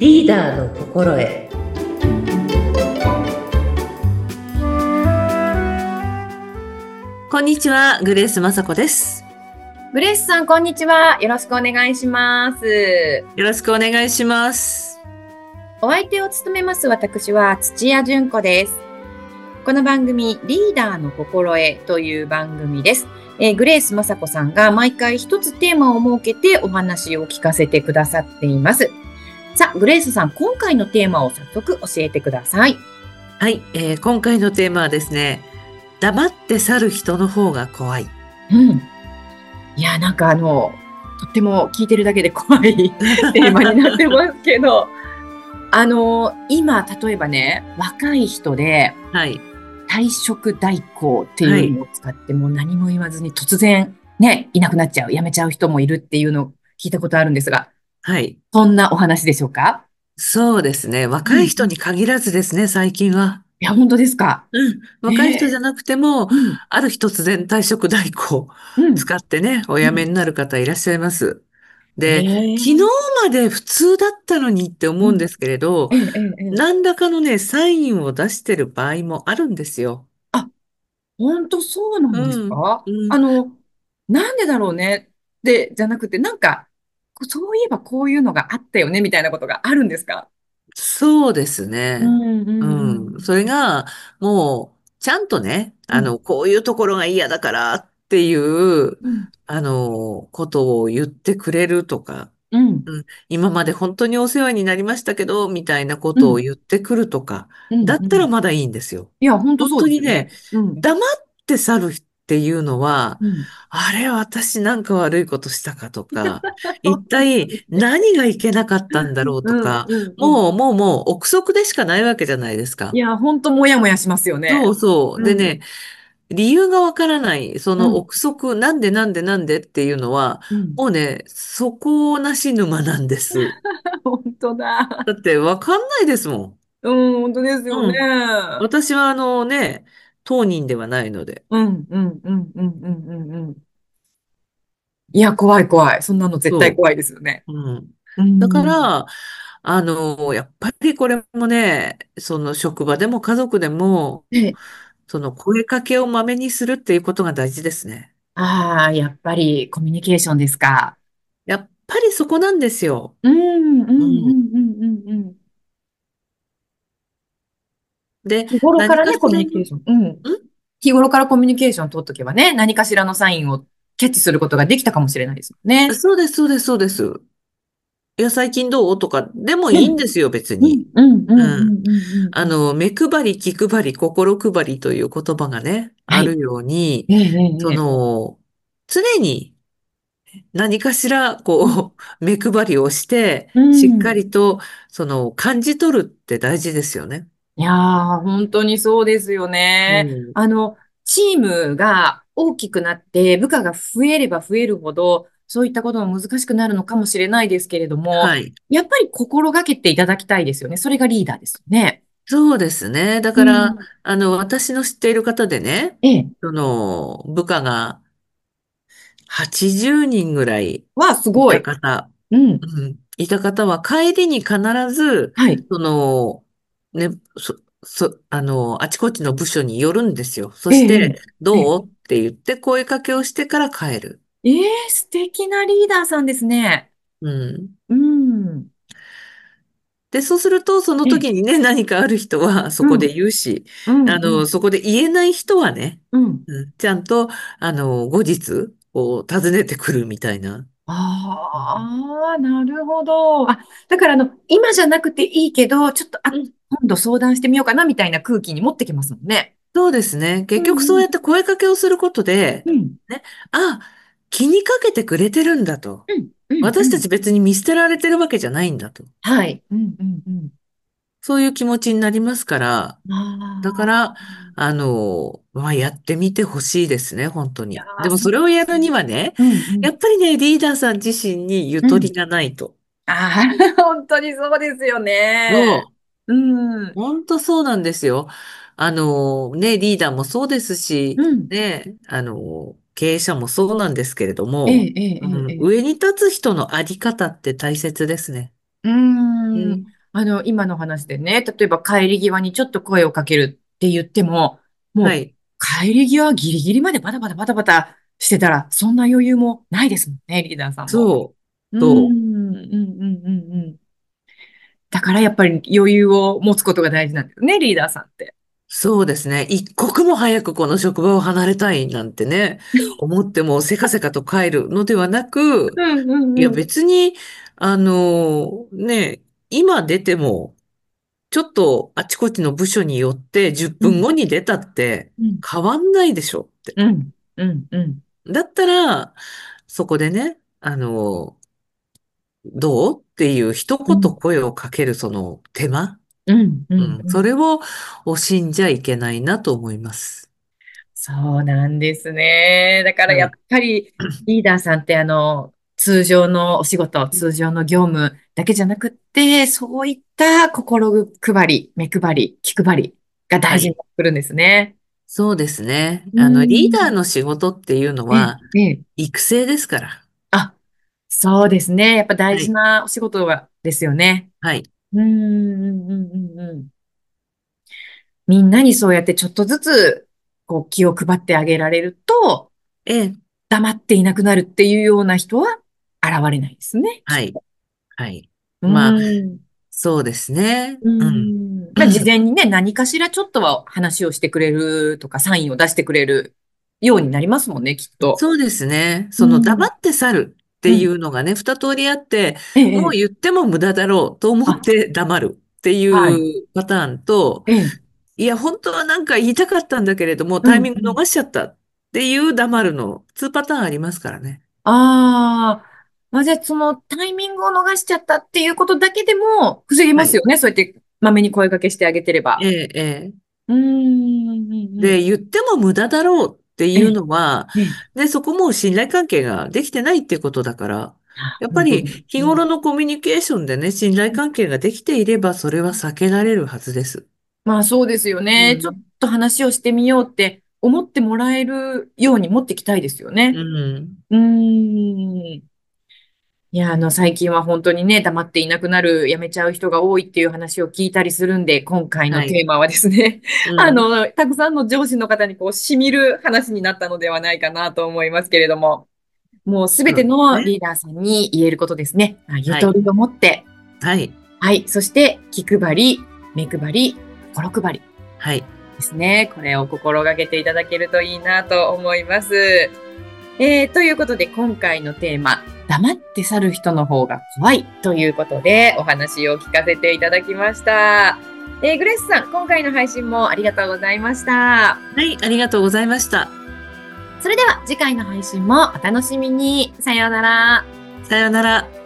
リーダーの心得。こんにちは、グレース雅子です。 グレースさん、こんにちは。よろしくお願いします。 よろしくお願いします。 お相手を務めます私は土屋純子です。この番組、リーダーの心得という番組です。グレース雅子さんが毎回一つテーマを設けてお話を聞かせてくださっています。さあ、グレースさん、今回のテーマを早速教えてください。 はい、今回のテーマはですね、黙って去る人の方が怖い。 うん。いや、とっても聞いてるだけで怖いテーマになってますけど、今、例えばね、若い人ではい。 退職代行ってはい。 いうのを使ってもう何も言わずに突然ね、いなくなっちゃう、辞めちゃう人もいるっていうのを聞いたことあるんですが、 はい。 そんなお話でしょうか？ そうですね。若い人うんうん。 に限らずですね、最近は。 いや、本当ですか？ うん。若い人じゃええ。 なくても、 うん、 ある日突然退職代行をうん、 使ってね、おうん。 辞めになる方いらっしゃいます。で、昨日ええ。 まで普通だったのにって思うん。 うんですけれど、 ええ、ええ、ええ。 何らかのね、サインを出してる場合もあるんですよ。 あ、本当そうなんですうん。 か？ うん。 なんでだろうねじゃなくて、そういえばこういうのがあったよね、みたいなことがあるんですか？ そうですうね。 ん、うん、うん、 うん。それが、もう、ちゃんとね、 うん、 こういうところが嫌だからっていう、 うん、 ことを言ってくれるとか、 うん、 うん、今まで本当にお世話になりましたけど、みたいなこうん、 とを言ってくるとか、 うん、 だっうん。 たらまだいいんですよ。 いや、本当本そう当にね、 ですよね。うん、 黙って去るっていうのは、 うん。 あれ、私なんか悪いことしたかとか、一本当体ですね。 何がいけなかったんだろううん、 とか、 うん、うん。 もう、憶測でしかないわけじゃないですか。 いや、本当もやもやしますよね。 そうそう。 うん、 でね、理由がわからない、そのうん、 憶測、なんでっていうのは、 うん。 もうね、底なし沼なんです。 本当だ。 だってわかんないですもん。 うん、本当ですよね。 うん。私は当人ではないので。 うん、うん、うん、うん、うん、うん。うん。いや、怖い怖い。そんなの絶対そ怖いですよね。 う。うん。 うだかん。 ら、やっぱりこれもね、その職場でも家族でも、 で、 その声かけをまめにするっていうことが大事ですね。 ああ、やっぱりコミュニケーションですか？ やっぱりそこなんですよ。 うん、うん、うん、 うん。 うん、うん、うん。 で、 日頃か何らね、コかしらの、 ミュニケーション。うん。日頃からコミュニケーション取っとけばね、何かしらのサインをキャッチすることができたかもしれないですもんね。 そうです、そうです、そうです。いや、最近どうとか、でもいいんうん、 ですよ、別うん、 に。 うん、うん、うん、 うん。 うん、うん。 目配り、気配り、心配りという言葉がね、 はい。 あるように、 ええ、えそえ、ええ。 の、常に何かしら、 うん、 目配りをして、 うしっかん。 りと、感じ取るって大事ですよね。 いやー、本当にそうですよね。 うん。 チームが大きくなって、部下が増えれば増えるほど、そういったことも難しくなるのかもしれないですけれども、 はい。 やっぱり心がけていただきたいですよね。それがリーダーですよね。 そうですね。だから、 うん。 私の知っている方でね、 ええ。 部下が80人ぐらいわあ、すいごい。 た方、 うん。 うん、いた方は帰りに必ず、 はい。 その、ね、あちこちの部署に寄るんですよ。そええ、 して、 ええ。ええ。 どうって言って声かけをしてから帰る。 ええ、素敵なリーダーさんですね。 うん。 うん。 で、そうすると、そのええ。 時にね、何かある人はそこでうん。 言うし、 うん。うん。 そこで言えない人はね、 うん。 うん、ちゃんと、後日、訪ねてくるみたいな。うん。 ああ、なるほど。あ、だから今じゃなくていいけど、ちょっと、 うん。 今度相談してみようかな、みたいな空気に持ってきますもんね。 そうですね。結局うんうん。 そうやって声かけをすることで、 うん。 ね、あ、気にかけてくれてるんだと。 うん。うん。うん。 私たち別に見捨てられてるわけじゃないんだと。 はい。うん。うん。うん。 そういう気持ちになりますから、だかああ。 ら、まあ、やってみてほしいですね、本当に。でいやー、 もそそうれをやるですね。 にはね、 うん。うん。 やっぱりね、リーダーさん自身にゆうん。 とりがないと。 ああ、本当にそうですよね。 そう。 うん。 本当そうなんですよ。ね、リーダーもそうですし、 うん。 ね、経営者もそうなんですけれども、 ええ、ええ、ええ。 うん、上に立つ人のあり方って大切ですね。 うーん。 うん。 今の話でね、例えば帰り際にちょっと声をかけるって言っても、もうはい。 帰り際ギリギリまでバタバタバタバタしてたら、そんな余裕もないですもんね、リーダーさんも。 そう。 うーん、 そう。 うん、うん、うん、うん。だからやっぱり余裕を持つことが大事なんですよね、リーダーさんって。 そうですね。一刻も早くこの職場を離れたいなんてね、思ってもせかせかと帰るのではなく、 うん、うん、 いやうん。 別に、今出ても、ちょっとあちこちの部署によって10 うん、 分後に出たってうん、 変わんないでしょって。 うん、うん、うん。 だったら、そこでね、どうっていう一言うん、 声をかけるその手間、 うん、うん、 うん、 うん。 それを惜しんじゃいけないなと思います。 そうなんですね。だからやっはい。 ぱりリーダーさんって通常のお仕事、通常の業務だけじゃなくって、そういった心配り、目配り、気配りが大事にはい。 なってくるんですね。 そうですね。 うリーダーん。 の仕事っていうのええ、 は、 ええ。 育成ですから。 あ、そうですね。やっぱ大事はい。 なお仕事ですよね。 はい。 うん、うん、うん、うん、うん。みんなにそうやってちょっとずつ、こう、気を配ってあげられると、 ええ。 黙っていなくなるっていうような人は現れないですね、きはい。 っと。 はい。 うまあ、 ん。 そうですね。 ううん。 ん。まあ、事前にね、何かしらちょっとは話をしてくれるとか、サインを出してくれるようになりますもんね、きっと。 そうですね。その黙うん。 って去るっていうん。 うのがね、二通りあって、 ええ、 もう言っても無駄だろうと思っあ、 て黙るっていはい。 うパターンと、 ええ、 いや、本当はなんか言いたかったんだけれども、 うん、 タイミングうん。 逃しちゃったっていう黙るの、2パターンありますからね。 ああ、まあ、じゃあ、そのタイミングを逃しちゃったっていうことだけでも防げはい。 ますよね。そうやってまめに声掛けしてあげてれば。 ええ、ええ。 うーん、うん、うん。 で、言っても無駄だろうっていうええ、 のは、 ええ。 で、そこも信頼関係ができてないっていうことだから、 あ、 やっぱり本当に。 日うん。 頃のコミュニケーションでね、信頼関係ができていれば、それは避けられるはずです。 まあそうですよね。ちょっうん。 と話をしてみようって思ってもらえるように持っていきたいですようね。 ん。 うーん。いや、最近は本当にね、黙っていなくなる、辞めちゃう人が多いっていう話を聞いたりするんで、今回のはい。 テーマはですね、 うん。 たくさんの上司の方にこう、染みる話になったのではないかなと思いますけれども、もうすべそうてですね。 のリーダーさんに言えることですね。ゆはい。 とりを持って、 はい。 はい。そして、気配り、目配り、心配り。 はい。 ですね。これを心がけていただけるといいなと思います。ということで、今回のテーマ、黙って去る人の方が怖いということで、お話を聞かせていただきました。グレースさん、今回の配信もありがとうございました。 はい。ありがとうございました。 それでは次回の配信もお楽しみに。さようなら。 さようなら。